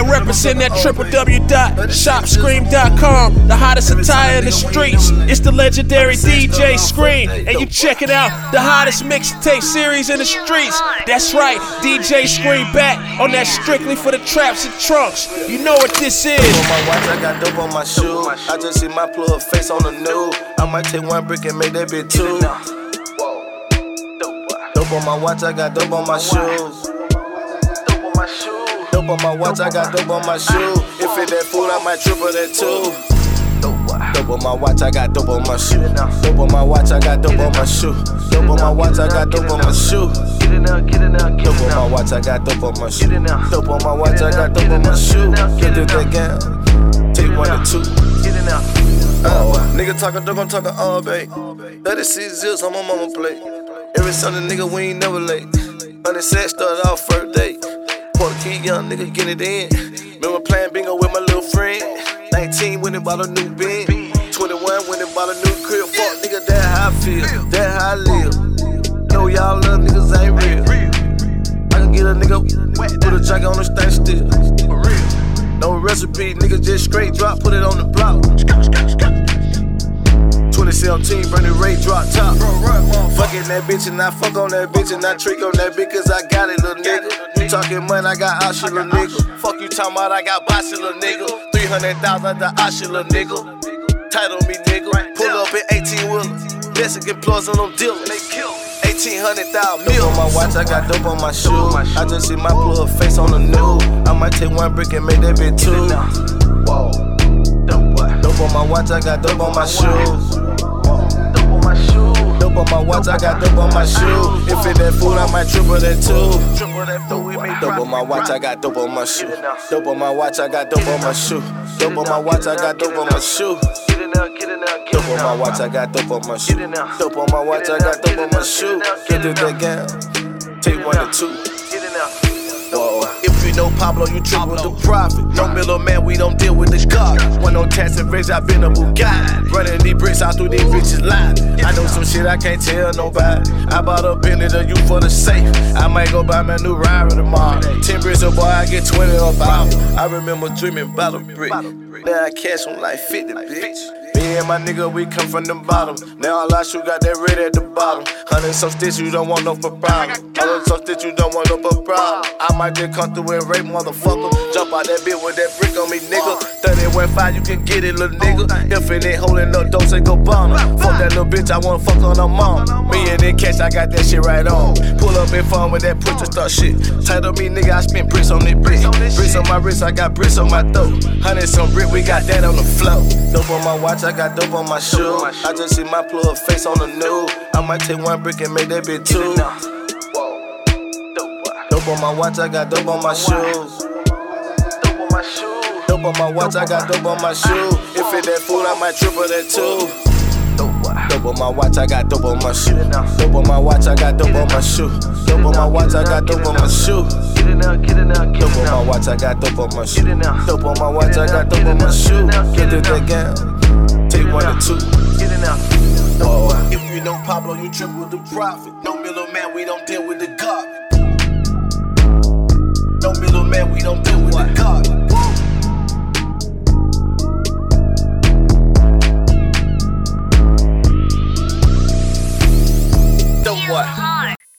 represent that www.shopscream.com. The hottest attire in the streets. It's the legendary DJ Scream. And you checking out the hottest mixtape series in the streets. That's right, DJ Scream back on that strictly for the traps and trunks. You know what this is. On my watch, I got dope on my shoe. I just see my plug face on the news. I might take one brick and make that bitch two. Dope on my watch, I got dope on my shoes. Dope on my watch, I got dope on my shoe. If it that food, I might triple that too. Dope on my watch, I got dope on my shoe. Dope on my watch, I got dope on my shoe. Dope on my watch, I got dope on my shoe. Dope on my watch, I got dope on my shoe. Dope on my watch, I got dope on my shoe. Get it again. Take 1 or 2. Nigga talking dope, I'm talking all babe. 36 zips on my mama plate. Every Sunday, nigga, we ain't never late. 100 sets started off first date. Port key, young nigga, get it in. Remember playing bingo with my little friend. 19 when it bought a new bin. 21 when it bought a new crib. Fuck nigga, that how I feel, that how I live. Know y'all little niggas ain't real. I can get a nigga put a jacket on the stand still. No recipe, nigga just straight drop, put it on the block. 2017, Bernie Ray drop top. Fucking that bitch and I fuck on that bitch and I trick on that bitch cause I got it, little nigga. You talking money, I got option, little nigga. Fuck you talking about, I got bossy, little nigga. 300,000 the option, little nigga. Title me, nigga. Pull up in 18 wheelers. Mexican plus on them dealers. 1,800,000 mil. Dope on my watch, I got dope on my shoe. I just see my plug face on the news. I might take one brick and make that bitch two. Dope on my watch, I got dope on my shoes. Dope on my watch, I got dope on my shoe. If it that food, I might triple that too. Dope on my watch, I got dope on my shoe. Dope on my watch, I got dope on my shoe. Dope on my watch, I got dope on my shoe. Dope on my watch, I got dope on my shoe. Dope on my watch, I got dope on my shoe. Get it again. Take 1 or 2. If you know Pablo, you triple the profit. No middleman, we don't deal with this car. One on tax and raise, I been a Bugatti. Running these bricks out through these bitches' lines. I know some shit I can't tell nobody. I bought a Bentley to you for the safe. I might go buy my new Rari tomorrow. 10 bricks a boy, I get 20 up out. I remember dreaming about a brick. Now I cash on like 50, bitch. Me and my nigga, we come from the bottom. Now all I shoot got that red at the bottom. 100 some stitch, you don't want no for problem. 100 some stitch, you don't want no for problem. I might just come through and rape motherfucker. Jump out that bitch with that brick on me, nigga. 30-5, you can get it, little nigga. If it ain't holding up, don't say go bomb. Fuck that little bitch, I wanna fuck on her mom. Me and that cash, I got that shit right on. Pull up in fun with that push to start shit. Title me, nigga, I spent bricks on this bitch. Bricks on my wrist, I got bricks on my throat. 100 some brick, we got that on the floor. Dope on my watch, I got dope on my shoe. I just see my plug face on the news. I might take one brick and make that bitch two. Dope on my watch, I got dope on my shoes. Dope on my watch, I got dope on my shoe. If it that food, I might triple that too. Dope on my watch, I got dope on my shoe. Dope on my watch, I got dope on my shoe. Dope on my watch, I got dope on my shoe. Dope on my watch, I got dope on my shoe. Dope on my watch, I got dope on my shoe. Get it again. Take 1 or 2. If you know Pablo, you triple the profit. No middleman, we don't deal with the God.